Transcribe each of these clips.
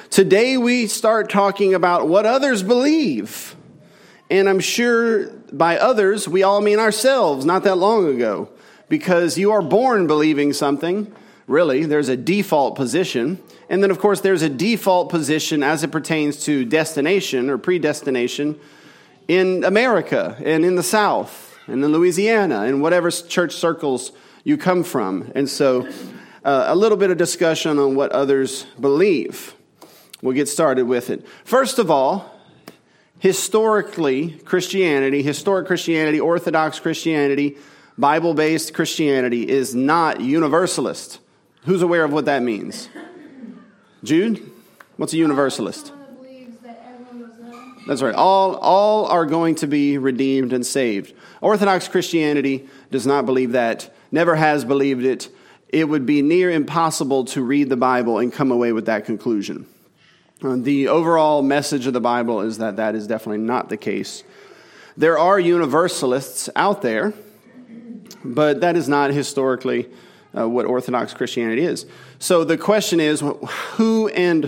Today we start talking about what others believe. And I'm sure by others, we all mean ourselves not that long ago. Because you are born believing something. Really, there's a default position. And then, of course, there's a default position as it pertains to destination or predestination in America and in the South and in Louisiana and whatever church circles you come from. And so a little bit of discussion on what others believe. We'll get started with it. First of all, historic Christianity, Orthodox Christianity, Bible-based Christianity is not universalist. Who's aware of what that means? Jude? What's a universalist? That's right. All are going to be redeemed and saved. Orthodox Christianity does not believe that, never has believed it. It would be near impossible to read the Bible and come away with that conclusion. The overall message of the Bible is that that is definitely not the case. There are universalists out there, but that is not historically what Orthodox Christianity is. So the question is, who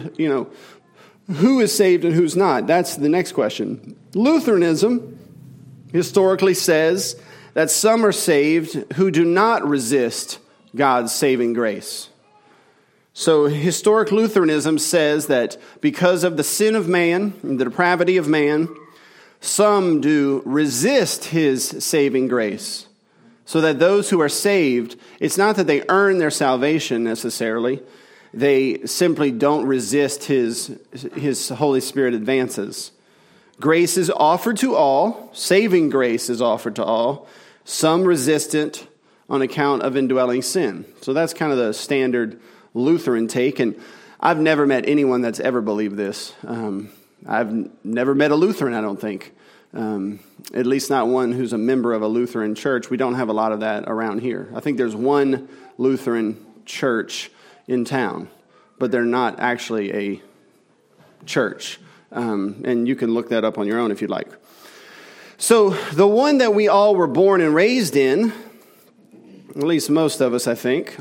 is saved and who's not? That's the next question. Lutheranism historically says that some are saved who do not resist God's saving grace. So historic Lutheranism says that because of the sin of man and the depravity of man, some do resist his saving grace. So that those who are saved, it's not that they earn their salvation necessarily. They simply don't resist his Holy Spirit advances. Grace is offered to all. Saving grace is offered to all. Some resist it on account of indwelling sin. So that's kind of the standard Lutheran take. And I've never met anyone that's ever believed this. I've never met a Lutheran, I don't think. At least not one who's a member of a Lutheran church. We don't have a lot of that around here. I think there's one Lutheran church in town, but they're not actually a church. And you can look that up on your own if you'd like. So the one that we all were born and raised in, at least most of us, I think.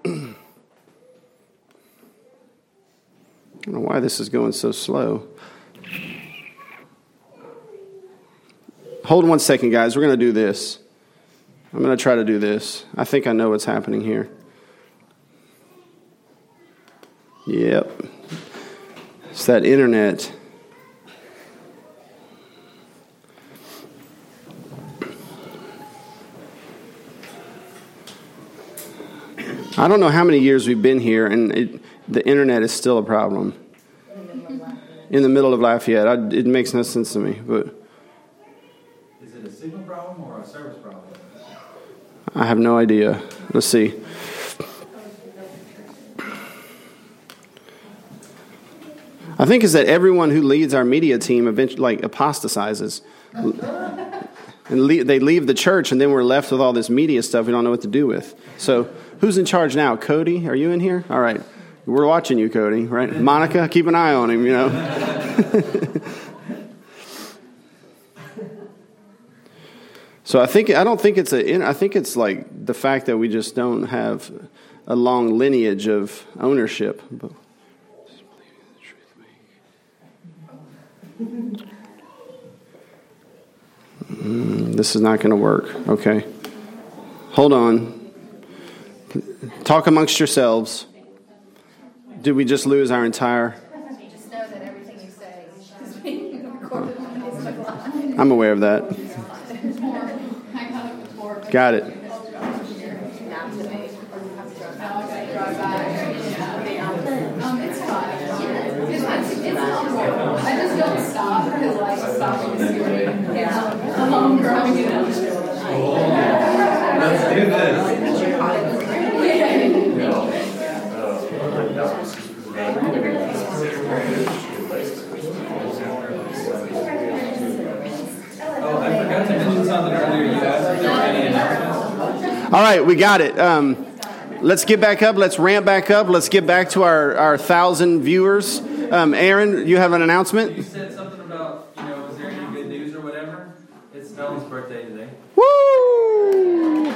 I don't know why this is going so slow. Hold 1 second, guys. We're going to do this. I'm going to try to do this. I think I know what's happening here. Yep. It's that internet. I don't know how many years we've been here, and the internet is still a problem. In the middle of Lafayette. It makes no sense to me, but... Is it a signal problem or a service problem? I have no idea. Let's see. I think it's that everyone who leads our media team eventually apostatizes. And they leave the church, and then we're left with all this media stuff we don't know what to do with. So who's in charge now? Cody, are you in here? All right. We're watching you, Cody, right? Monica, keep an eye on him, So I think it's like the fact that we just don't have a long lineage of ownership. This is not going to work. Okay. Hold on. Talk amongst yourselves. Did we just lose our entire... Just know that everything you say is being recorded on Facebook Live. I'm aware of that. Got it. It's fine. I just don't stop because stopping is scary. Yeah. I'm growing it up. Let's do this. Oh, I forgot to mention something earlier. You asked if there were any announcements. All right, we got it. Let's get back up. Let's ramp back up. Let's get back to our 1,000 viewers. Aaron, you have an announcement? You said something about, is there any good news or whatever? It's Nolan's birthday today. Woo!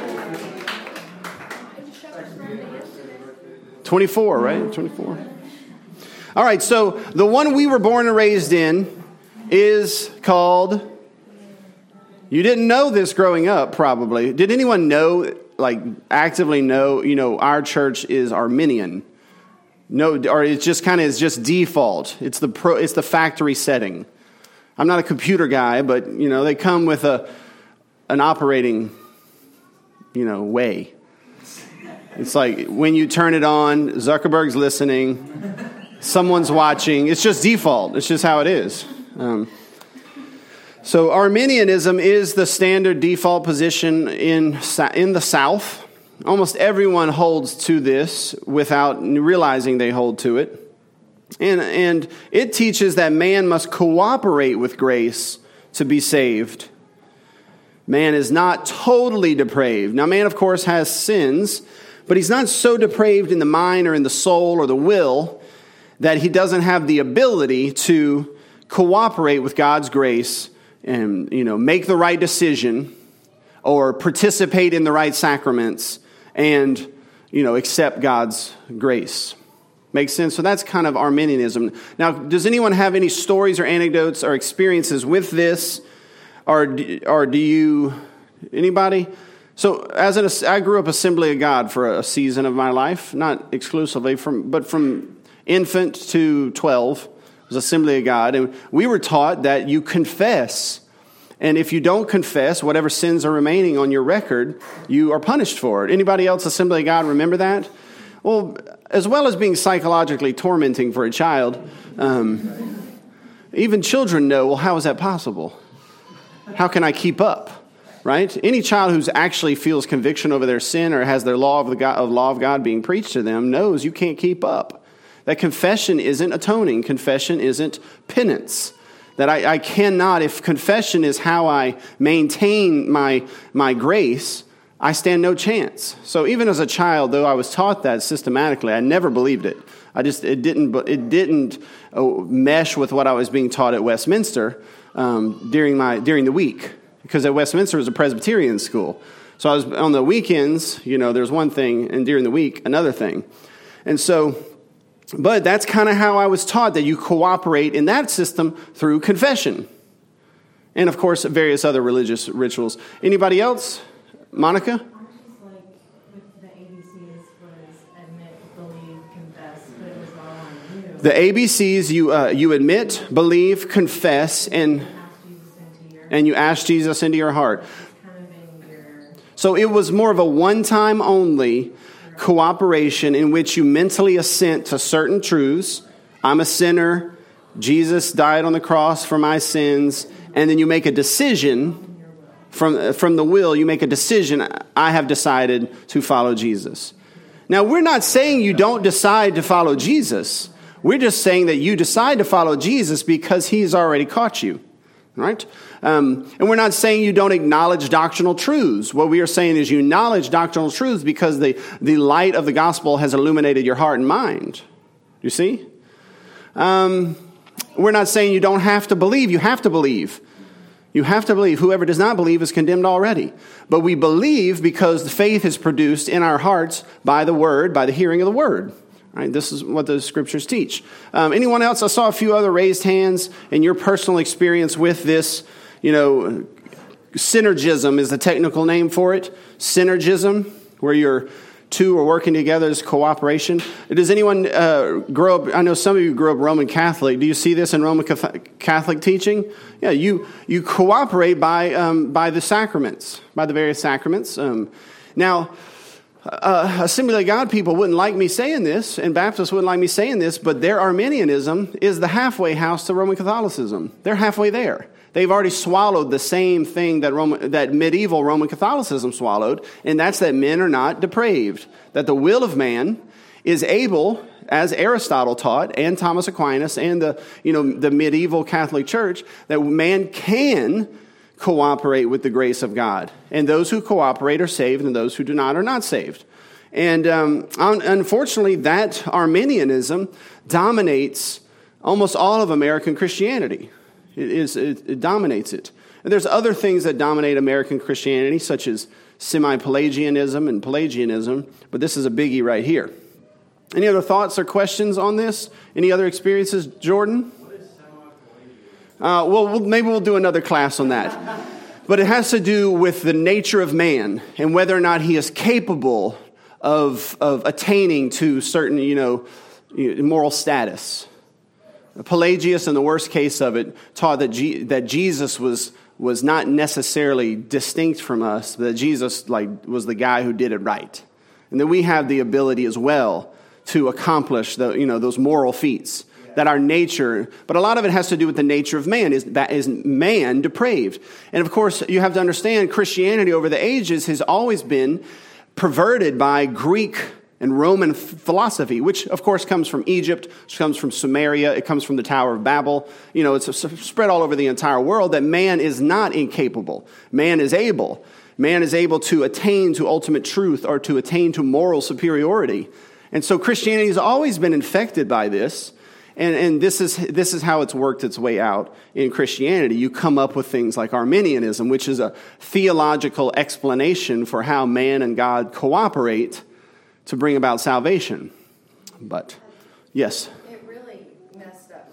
24, right? 24. All right, so the one we were born and raised in is called, you didn't know this growing up probably. Did anyone know, like actively know, our church is Arminian? No, or it's just kind of, it's just default. It's the factory setting. I'm not a computer guy, but, they come with an operating, way. It's like when you turn it on, Zuckerberg's listening, someone's watching. It's just default. It's just how it is. So Arminianism is the standard default position in the South. Almost everyone holds to this without realizing they hold to it. And it teaches that man must cooperate with grace to be saved. Man is not totally depraved. Now, man, of course, has sins, but he's not so depraved in the mind or in the soul or the will that he doesn't have the ability to cooperate with God's grace and, make the right decision or participate in the right sacraments and, accept God's grace. Makes sense? So that's kind of Arminianism. Now, does anyone have any stories or anecdotes or experiences with this? Or do you, anybody? So I grew up Assembly of God for a season of my life, not exclusively, but from infant to 12 was Assembly of God. And we were taught that you confess. And if you don't confess, whatever sins are remaining on your record, you are punished for it. Anybody else Assembly of God remember that? Well, as well as being psychologically tormenting for a child, even children know, well, how is that possible? How can I keep up? Right? Any child who actually feels conviction over their sin or has their law of God being preached to them knows you can't keep up. That confession isn't atoning. Confession isn't penance. That I cannot, if confession is how I maintain my grace, I stand no chance. So even as a child, though I was taught that systematically, I never believed it. It didn't mesh with what I was being taught at Westminster during the week. Because at Westminster it was a Presbyterian school. So I was on the weekends, there's one thing, and during the week, another thing. And so, but that's kind of how I was taught, that you cooperate in that system through confession. And of course, various other religious rituals. Anybody else? Monica? Just like with the ABCs was admit, believe, confess, but it was all on you. The ABCs, you admit, believe, confess, and you ask Jesus into your heart. So it was more of a one-time only cooperation in which you mentally assent to certain truths. I'm a sinner. Jesus died on the cross for my sins. And then you make a decision from the will. You make a decision. I have decided to follow Jesus. Now, we're not saying you don't decide to follow Jesus. We're just saying that you decide to follow Jesus because he's already caught you. Right? And we're not saying you don't acknowledge doctrinal truths. What we are saying is you acknowledge doctrinal truths because the light of the gospel has illuminated your heart and mind. You see? We're not saying you don't have to believe. You have to believe. You have to believe. Whoever does not believe is condemned already. But we believe because the faith is produced in our hearts by the word, by the hearing of the word. Right, this is what the scriptures teach. Anyone else? I saw a few other raised hands in your personal experience with this. Synergism is the technical name for it. Synergism, where you're two are working together as cooperation. Does anyone grow up? I know some of you grew up Roman Catholic. Do you see this in Roman Catholic teaching? Yeah, you cooperate by the sacraments, by the various sacraments. Now. Assembly of God people wouldn't like me saying this, and Baptists wouldn't like me saying this, but their Arminianism is the halfway house to Roman Catholicism. They're halfway there. They've already swallowed the same thing that medieval Roman Catholicism swallowed, and that's that men are not depraved. That the will of man is able, as Aristotle taught, and Thomas Aquinas, and the medieval Catholic Church, that man can cooperate with the grace of God. And those who cooperate are saved, and those who do not are not saved. And unfortunately, that Arminianism dominates almost all of American Christianity. It dominates it. And there's other things that dominate American Christianity, such as semi-Pelagianism and Pelagianism, but this is a biggie right here. Any other thoughts or questions on this? Any other experiences, Jordan? Maybe we'll do another class on that. But it has to do with the nature of man and whether or not he is capable of attaining to certain, moral status. Pelagius, in the worst case of it, taught that Jesus was not necessarily distinct from us, but that Jesus was the guy who did it right, and that we have the ability as well to accomplish those moral feats. That our nature, but a lot of it has to do with the nature of man. Is man depraved? And of course, you have to understand Christianity over the ages has always been perverted by Greek and Roman philosophy, which of course comes from Egypt, which comes from Sumeria, it comes from the Tower of Babel. It's spread all over the entire world that man is not incapable. Man is able. Man is able to attain to ultimate truth or to attain to moral superiority. And so Christianity has always been infected by this. And this is how it's worked its way out in Christianity. You come up with things like Arminianism, which is a theological explanation for how man and God cooperate to bring about salvation. But, yes? It really messed up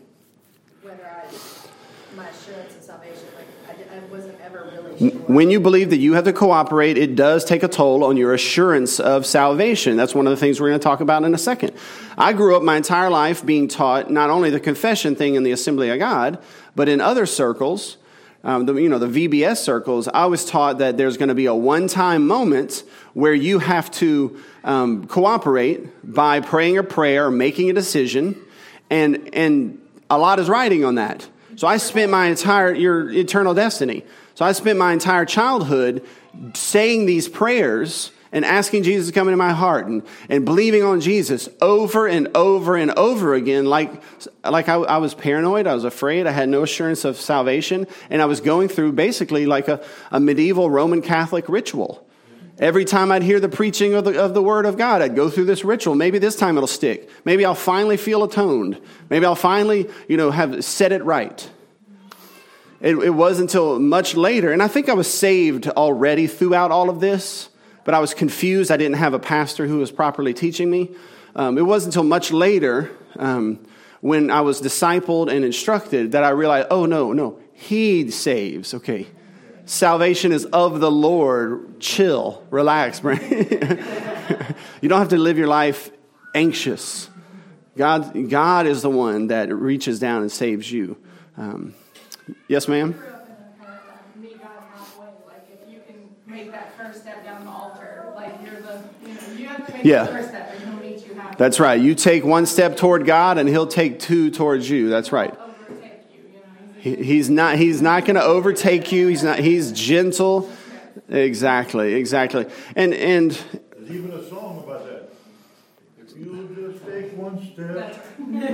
my assurance of salvation. I wasn't ever really sure. When you believe that you have to cooperate, it does take a toll on your assurance of salvation. That's one of the things we're going to talk about in a second. I grew up my entire life being taught not only the confession thing in the Assembly of God, but in other circles, the VBS circles, I was taught that there's going to be a one-time moment where you have to cooperate by praying a prayer or making a decision, and a lot is riding on that. So I spent your eternal destiny. So I spent my entire childhood saying these prayers and asking Jesus to come into my heart and believing on Jesus over and over and over again. Like I was paranoid. I was afraid. I had no assurance of salvation. And I was going through basically like a medieval Roman Catholic ritual. Every time I'd hear the preaching of the Word of God, I'd go through this ritual. Maybe this time it'll stick. Maybe I'll finally feel atoned. Maybe I'll finally, have said it right. It wasn't until much later, and I think I was saved already throughout all of this, but I was confused. I didn't have a pastor who was properly teaching me. It wasn't until much later, when I was discipled and instructed, that I realized, oh, no, He saves. Okay. Salvation is of the Lord. Chill, relax, Brent. You don't have to live your life anxious. God is the one that reaches down and saves you. Yes, ma'am? I grew up in a part of meet God halfway. Like, if you can make that first step down the altar, like you have to make the first step, and He'll meet you halfway. That's right. You take one step toward God, and He'll take two towards you. That's right. He's not going to overtake you. He's gentle. Exactly. And there's even a song about that. If you just take one step.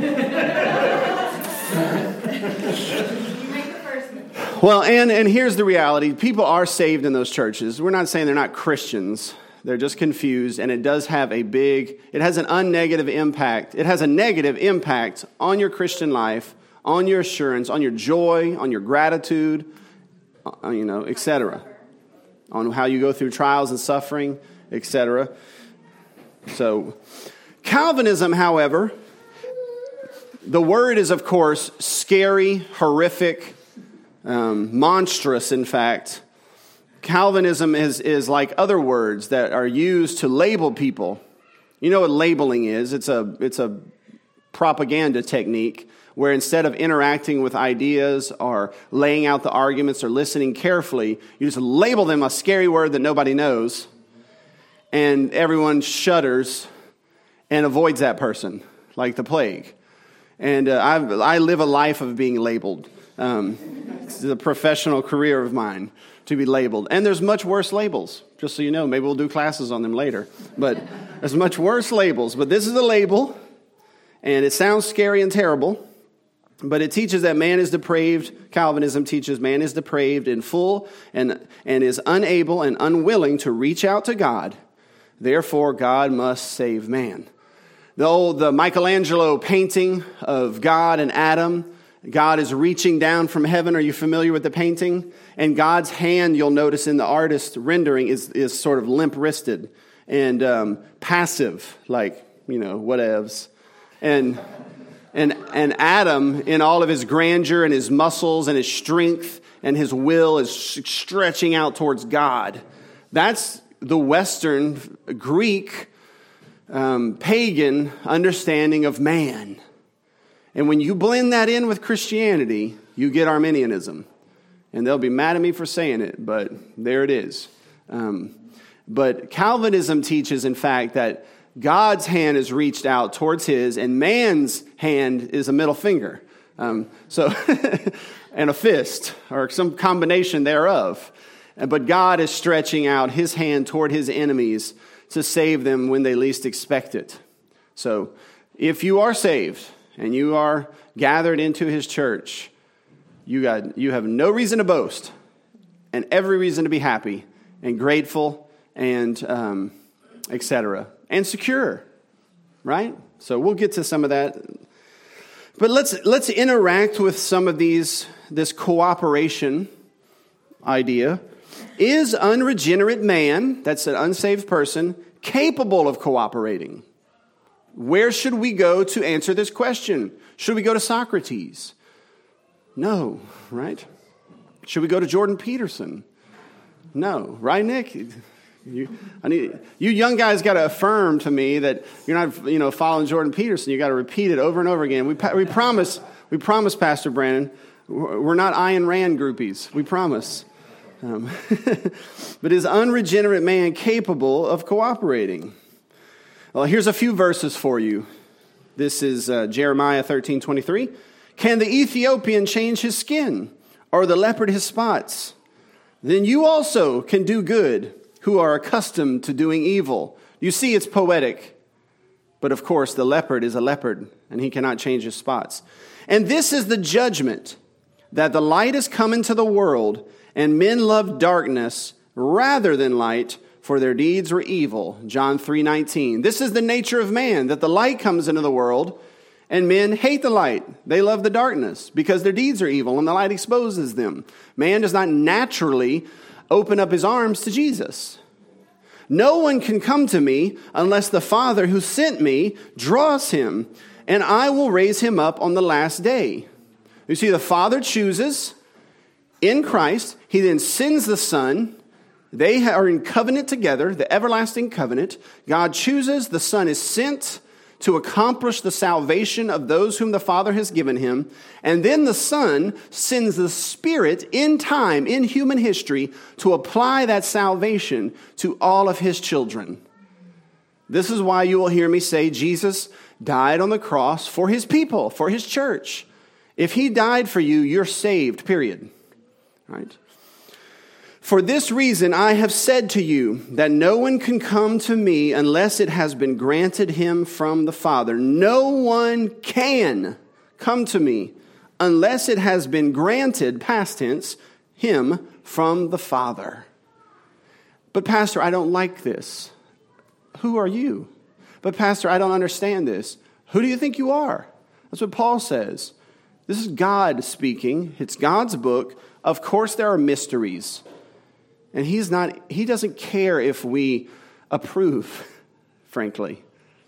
You make the first move. Well, and here's the reality. People are saved in those churches. We're not saying they're not Christians. They're just confused, and it does have it has an unnegative impact. It has a negative impact on your Christian life, on your assurance, on your joy, on your gratitude, etc. On how you go through trials and suffering, etc. So, Calvinism, however, the word is, of course, scary, horrific, monstrous, in fact. Calvinism is like other words that are used to label people. You know what labeling is? It's a propaganda technique where instead of interacting with ideas or laying out the arguments or listening carefully, you just label them a scary word that nobody knows, and everyone shudders and avoids that person like the plague. And I live a life of being labeled. It's a professional career of mine to be labeled. And there's much worse labels, just so you know. Maybe we'll do classes on them later. But there's much worse labels. But this is a label, and it sounds scary and terrible. But it teaches that man is depraved. Calvinism teaches man is depraved in full and is unable and unwilling to reach out to God. Therefore, God must save man. The Michelangelo painting of God and Adam, God is reaching down from heaven. Are you familiar with the painting? And God's hand, you'll notice in the artist rendering, is sort of limp-wristed and passive, like whatevs. And Adam, in all of his grandeur and his muscles and his strength and his will, is stretching out towards God. That's the Western Greek pagan understanding of man. And when you blend that in with Christianity, you get Arminianism. And they'll be mad at me for saying it, but there it is. But Calvinism teaches, in fact, that God's hand is reached out towards his, and man's hand is a middle finger. And a fist, or some combination thereof. But God is stretching out his hand toward his enemies to save them when they least expect it. So if you are saved and you are gathered into his church, you have no reason to boast and every reason to be happy and grateful and etc. and secure, right? So we'll get to some of that. But let's interact with some of this cooperation idea. Is unregenerate man, that's an unsaved person, capable of cooperating? Where should we go to answer this question? Should we go to Socrates? No, right? Should we go to Jordan Peterson? No, right, Nick? You young guys got to affirm to me that you're not, following Jordan Peterson. You got to repeat it over and over again. We promise, Pastor Brandon, we're not Ayn Rand groupies. We promise. But is unregenerate man capable of cooperating? Well, here's a few verses for you. This is Jeremiah 13:23. Can the Ethiopian change his skin, or the leopard his spots? Then you also can do good, who are accustomed to doing evil. You see, it's poetic. But of course, the leopard is a leopard, and he cannot change his spots. And this is the judgment, that the light is come into the world, and men love darkness rather than light, for their deeds were evil. John 3:19. This is the nature of man, that the light comes into the world, and men hate the light. They love the darkness, because their deeds are evil, and the light exposes them. Man does not naturally open up his arms to Jesus. No one can come to me unless the Father who sent me draws him, and I will raise him up on the last day. You see, the Father chooses in Christ. He then sends the Son. They are in covenant together, the everlasting covenant. God chooses, the Son is sent to accomplish the salvation of those whom the Father has given him. And then the Son sends the Spirit in time, in human history, to apply that salvation to all of his children. This is why you will hear me say Jesus died on the cross for his people, for his church. If he died for you, you're saved, period. Right? For this reason, I have said to you that no one can come to me unless it has been granted him from the Father. No one can come to me unless it has been granted, past tense, him from the Father. But Pastor, I don't like this. Who are you? But Pastor, I don't understand this. Who do you think you are? That's what Paul says. This is God speaking. It's God's book. Of course there are mysteries. And he doesn't care if we approve, frankly.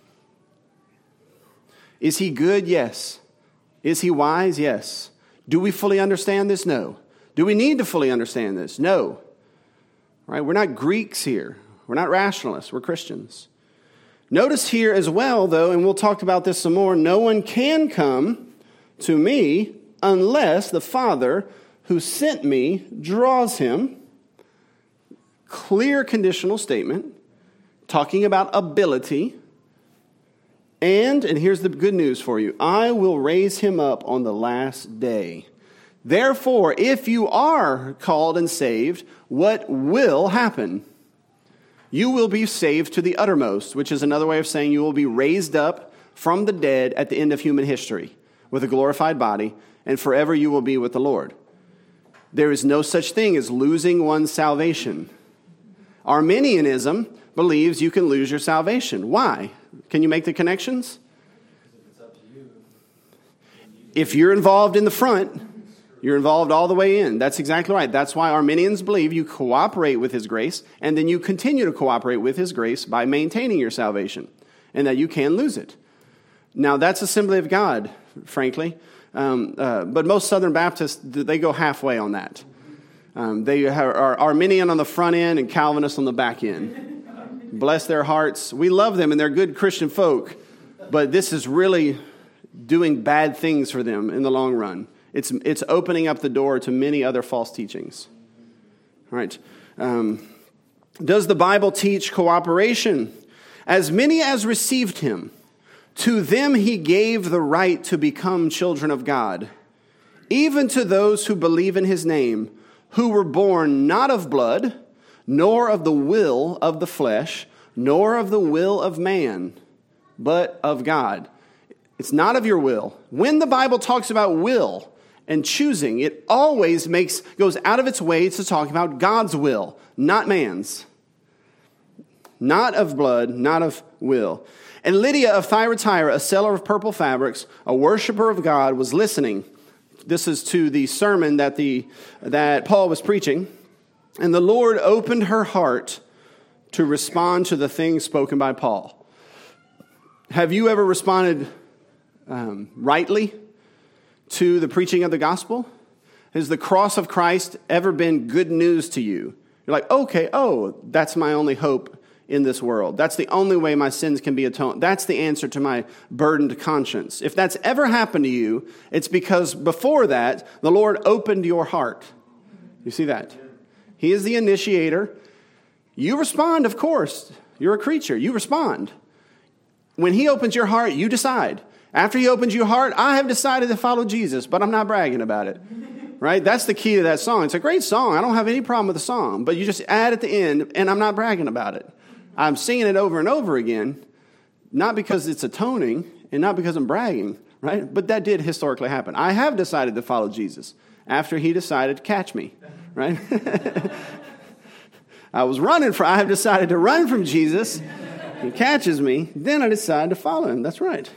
Is he good? Yes. Is he wise? Yes. Do we fully understand this? No. Do we need to fully understand this? No. Right? We're not Greeks here. We're not rationalists. We're Christians. Notice here as well, though, and we'll talk about this some more, no one can come to me unless the Father who sent me draws him. Clear conditional statement, talking about ability. And here's the good news for you, I will raise him up on the last day. Therefore, if you are called and saved, what will happen? You will be saved to the uttermost, which is another way of saying you will be raised up from the dead at the end of human history with a glorified body, and forever you will be with the Lord. There is no such thing as losing one's salvation. Arminianism believes you can lose your salvation. Why? Can you make the connections? It's up to you. If you're involved in the front, you're involved all the way in. That's exactly right. That's why Arminians believe you cooperate with his grace, and then you continue to cooperate with his grace by maintaining your salvation. and that you can lose it. Now, that's Assembly of God, frankly. But most Southern Baptists, they go halfway on that. They are Arminian on the front end and Calvinist on the back end. Bless their hearts. We love them, and they're good Christian folk. But this is really doing bad things for them in the long run. It's opening up the door to many other false teachings. All right. Does the Bible teach cooperation? As many as received him, to them he gave the right to become children of God, even to those who believe in his name, who were born not of blood, nor of the will of the flesh, nor of the will of man, but of God. It's not of your will. When the Bible talks about will and choosing, it always goes out of its way to talk about God's will, not man's. Not of blood, not of will. And Lydia of Thyatira, a seller of purple fabrics, a worshiper of God, was listening. This is to the sermon that Paul was preaching. And the Lord opened her heart to respond to the things spoken by Paul. Have you ever responded rightly to the preaching of the gospel? Has the cross of Christ ever been good news to you? You're like, okay, that's my only hope in this world. That's the only way my sins can be atoned. That's the answer to my burdened conscience. If that's ever happened to you, it's because before that, the Lord opened your heart. You see that? He is the initiator. You respond, of course. You're a creature. You respond. When he opens your heart, you decide. After he opens your heart, I have decided to follow Jesus, but I'm not bragging about it. Right? That's the key to that song. It's a great song. I don't have any problem with the song, but you just add at the end, and I'm not bragging about it. I'm singing it over and over again, not because it's atoning and not because I'm bragging, right? But that did historically happen. I have decided to follow Jesus after he decided to catch me, right? I have decided to run from Jesus. He catches me. Then I decide to follow him. That's right.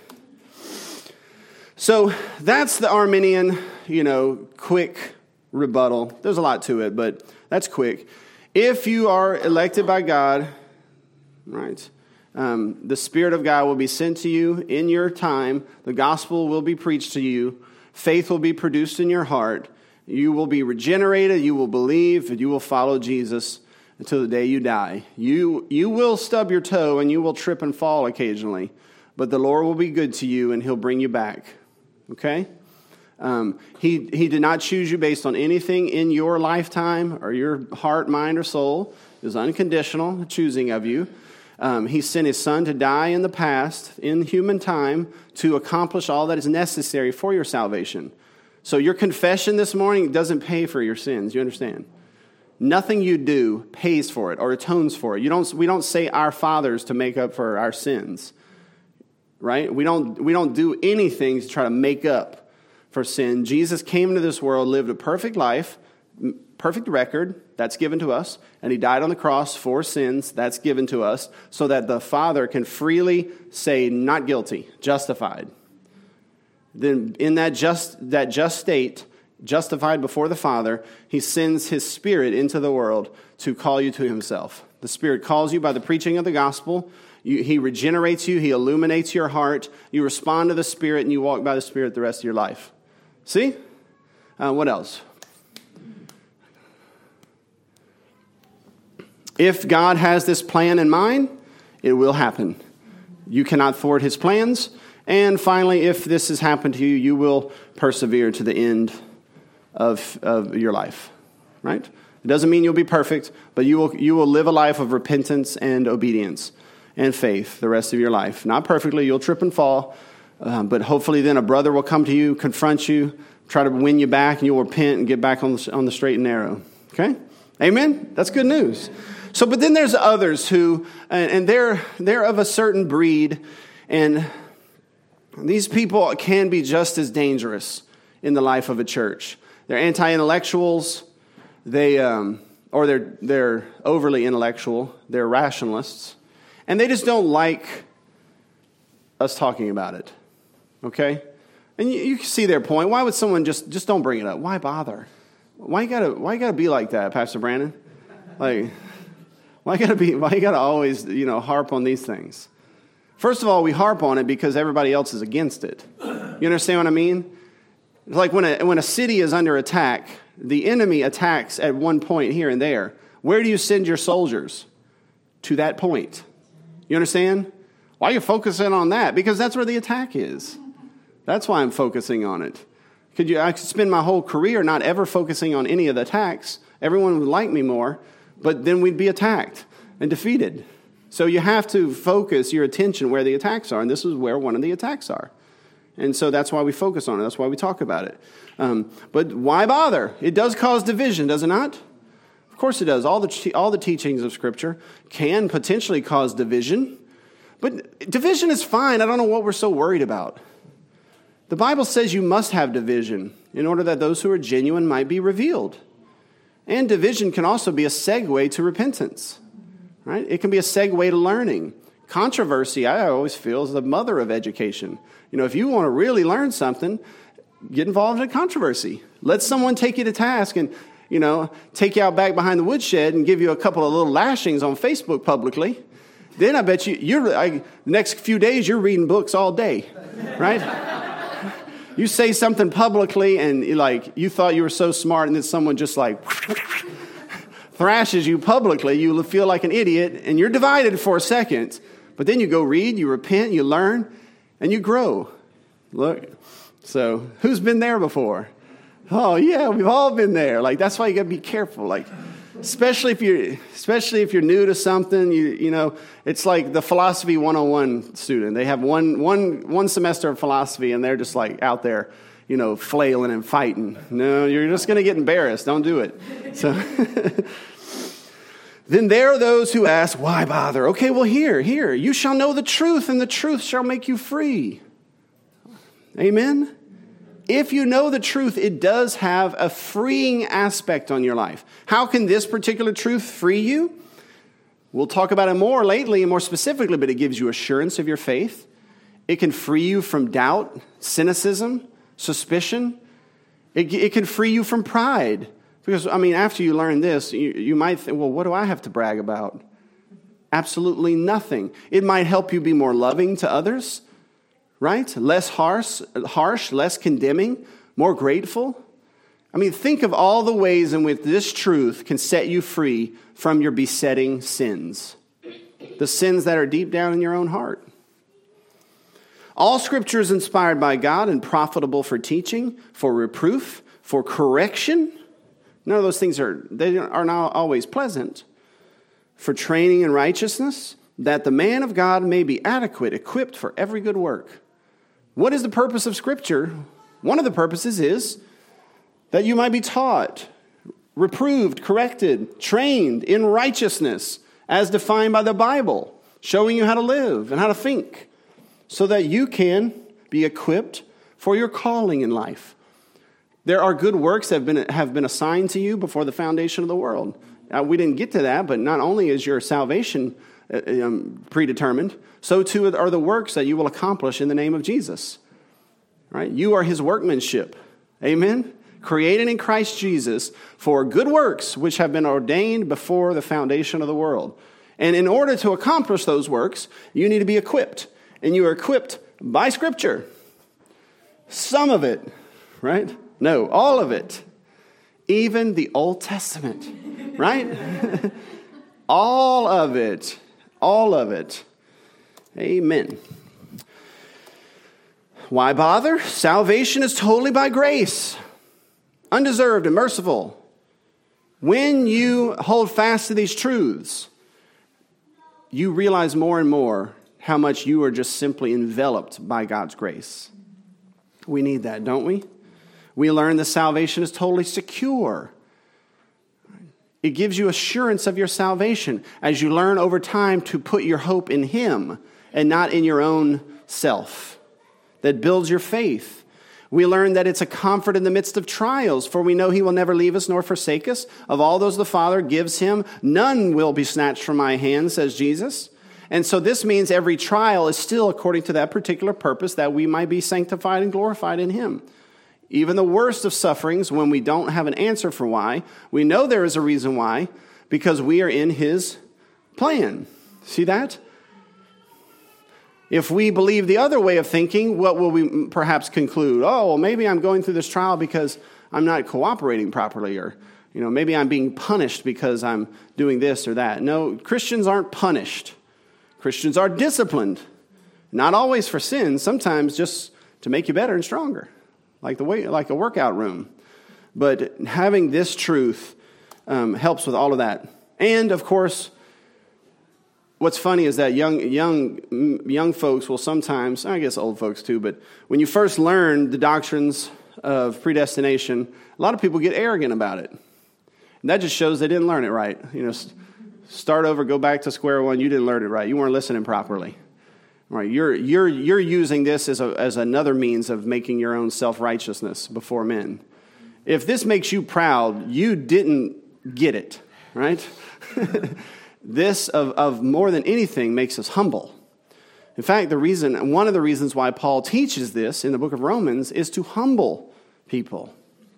So that's the Arminian, quick rebuttal. There's a lot to it, but that's quick. If you are elected by God, right, the Spirit of God will be sent to you in your time. The gospel will be preached to you. Faith will be produced in your heart. You will be regenerated. You will believe, and you will follow Jesus until the day you die. You will stub your toe, and you will trip and fall occasionally, but the Lord will be good to you, and he'll bring you back. Okay? He did not choose you based on anything in your lifetime or your heart, mind, or soul. It was unconditional choosing of you. He sent his son to die in the past, in human time, to accomplish all that is necessary for your salvation. So your confession this morning doesn't pay for your sins. You understand? Nothing you do pays for it or atones for it. We don't say our fathers to make up for our sins. Right? We don't do anything to try to make up for sin. Jesus came into this world, lived a perfect life, perfect record, that's given to us, and he died on the cross for sins, that's given to us, so that the Father can freely say, not guilty, justified. Then in that just state, justified before the Father, he sends his Spirit into the world to call you to himself. The Spirit calls you by the preaching of the gospel. He regenerates you. He illuminates your heart. You respond to the Spirit, and you walk by the Spirit the rest of your life. See? What else? If God has this plan in mind, it will happen. You cannot thwart his plans. And finally, if this has happened to you, you will persevere to the end of your life. Right? It doesn't mean you'll be perfect, but you will live a life of repentance and obedience and faith the rest of your life. Not perfectly, you'll trip and fall, but hopefully then a brother will come to you, confront you, try to win you back, and you'll repent and get back on the straight and narrow. Okay? Amen? That's good news. So, but then there's others who, and they're of a certain breed, and these people can be just as dangerous in the life of a church. They're anti-intellectuals, they're overly intellectual, they're rationalists, and they just don't like us talking about it, okay? And you can see their point. Why would someone just don't bring it up? Why bother? Why you gotta be like that, Pastor Brandon? Like, why you gotta always, harp on these things? First of all, we harp on it because everybody else is against it. You understand what I mean? It's like when a city is under attack, the enemy attacks at one point here and there. Where do you send your soldiers? To that point. You understand? Why are you focusing on that? Because that's where the attack is. That's why I'm focusing on it. I could spend my whole career not ever focusing on any of the attacks. Everyone would like me more, but then we'd be attacked and defeated. So you have to focus your attention where the attacks are, and this is where one of the attacks are. And so that's why we focus on it. That's why we talk about it. But why bother? It does cause division, does it not? Of course it does. All the teachings of Scripture can potentially cause division. But division is fine. I don't know what we're so worried about. The Bible says you must have division in order that those who are genuine might be revealed. And division can also be a segue to repentance. Right? It can be a segue to learning. Controversy, I always feel, is the mother of education. If you want to really learn something, get involved in a controversy. Let someone take you to task and, take you out back behind the woodshed and give you a couple of little lashings on Facebook publicly. Then I bet the next few days you're reading books all day, right? You say something publicly and you thought you were so smart, and then someone just thrashes you publicly. You feel like an idiot, and you're divided for a second. But then you go read, you repent, you learn, and you grow. Look, so who's been there before? Oh yeah, we've all been there. That's why you got to be careful. Especially if you're new to something, it's like the philosophy 101 student. They have one semester of philosophy, and they're just out there, flailing and fighting. No, you're just going to get embarrassed. Don't do it. So then there are those who ask, why bother? Okay, well, here, you shall know the truth, and the truth shall make you free. Amen? If you know the truth, it does have a freeing aspect on your life. How can this particular truth free you? We'll talk about it more lately and more specifically, but it gives you assurance of your faith. It can free you from doubt, cynicism, suspicion. It can free you from pride. Because, after you learn this, you might think, well, what do I have to brag about? Absolutely nothing. It might help you be more loving to others, right? Less harsh, less condemning, more grateful. Think of all the ways in which this truth can set you free from your besetting sins. The sins that are deep down in your own heart. All Scripture is inspired by God and profitable for teaching, for reproof, for correction. None of those things are not always pleasant. For training in righteousness, that the man of God may be adequate, equipped for every good work. What is the purpose of Scripture? One of the purposes is that you might be taught, reproved, corrected, trained in righteousness as defined by the Bible, showing you how to live and how to think, so that you can be equipped for your calling in life. There are good works that have been assigned to you before the foundation of the world. We didn't get to that, but not only is your salvation predetermined, so too are the works that you will accomplish in the name of Jesus. Right? You are his workmanship. Amen? Created in Christ Jesus for good works which have been ordained before the foundation of the world. And in order to accomplish those works, you need to be equipped. And you are equipped by Scripture. Some of it, right? No, all of it. Even the Old Testament, right? All of it. All of it. Amen. Why bother? Salvation is totally by grace. Undeserved and merciful. When you hold fast to these truths, you realize more and more how much you are just simply enveloped by God's grace. We need that, don't we? We learn that salvation is totally secure. It gives you assurance of your salvation as you learn over time to put your hope in Him and not in your own self. That builds your faith. We learn that it's a comfort in the midst of trials, for we know He will never leave us nor forsake us. Of all those the Father gives Him, none will be snatched from my hand, says Jesus. And so this means every trial is still according to that particular purpose, that we might be sanctified and glorified in Him. Even the worst of sufferings, when we don't have an answer for why, we know there is a reason why, because we are in His plan. See that? If we believe the other way of thinking, what will we perhaps conclude? Oh, well, maybe I'm going through this trial because I'm not cooperating properly, or maybe I'm being punished because I'm doing this or that. No, Christians aren't punished. Christians are disciplined. Not always for sin, sometimes just to make you better and stronger, like a workout room. But having this truth helps with all of that. And, of course, what's funny is that young folks will sometimes, I guess old folks too, but when you first learn the doctrines of predestination, a lot of people get arrogant about it. And that just shows they didn't learn it right. Start over, go back to square one. You didn't learn it right. You weren't listening properly. Right? You're using this as another means of making your own self-righteousness before men. If this makes you proud, you didn't get it, right? This, of more than anything, makes us humble. In fact, one of the reasons why Paul teaches this in the book of Romans is to humble people.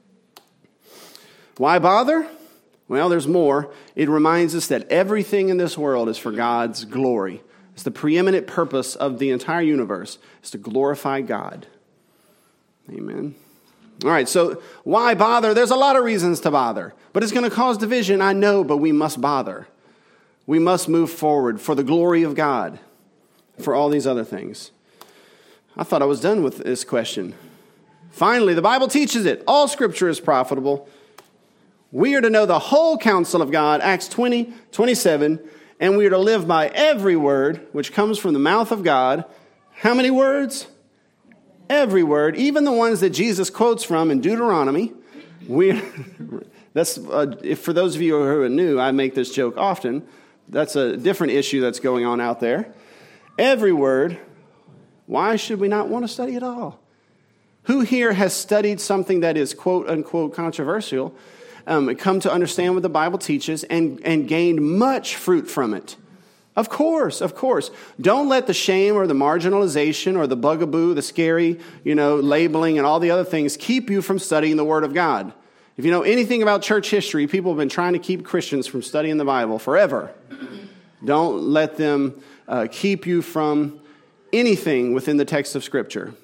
Why bother? Well, there's more. It reminds us that everything in this world is for God's glory. It's the preeminent purpose of the entire universe, is to glorify God. Amen. All right, so why bother? There's a lot of reasons to bother. But it's going to cause division, I know, but we must bother. We must move forward for the glory of God, for all these other things. I thought I was done with this question. Finally, the Bible teaches it. All Scripture is profitable. We are to know the whole counsel of God, Acts 20:27, and we are to live by every word which comes from the mouth of God. How many words? Every word, even the ones that Jesus quotes from in Deuteronomy. That's if for those of you who are new, I make this joke often. That's a different issue that's going on out there. Every word. Why should we not want to study it all? Who here has studied something that is quote unquote controversial, come to understand what the Bible teaches and gained much fruit from it? Of course. Don't let the shame or the marginalization or the bugaboo, the scary, labeling and all the other things keep you from studying the Word of God. If you know anything about church history, people have been trying to keep Christians from studying the Bible forever. Don't let them keep you from anything within the text of Scripture.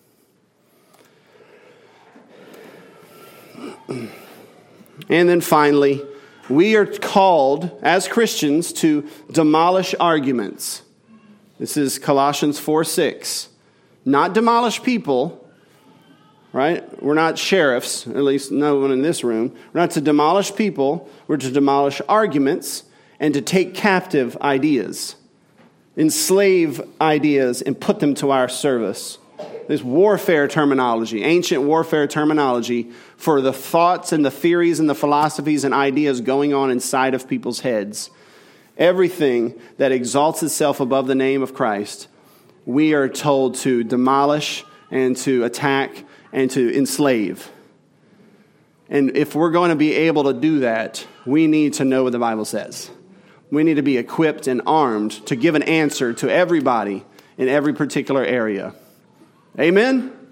And then finally, we are called as Christians to demolish arguments. This is Colossians 4:6. Not demolish people. Right? We're not sheriffs, at least no one in this room. We're not to demolish people. We're to demolish arguments and to take captive ideas, enslave ideas, and put them to our service. This warfare terminology, ancient warfare terminology for the thoughts and the theories and the philosophies and ideas going on inside of people's heads. Everything that exalts itself above the name of Christ, we are told to demolish and to attack and to enslave. And if we're going to be able to do that, we need to know what the Bible says. We need to be equipped and armed to give an answer to everybody in every particular area. Amen?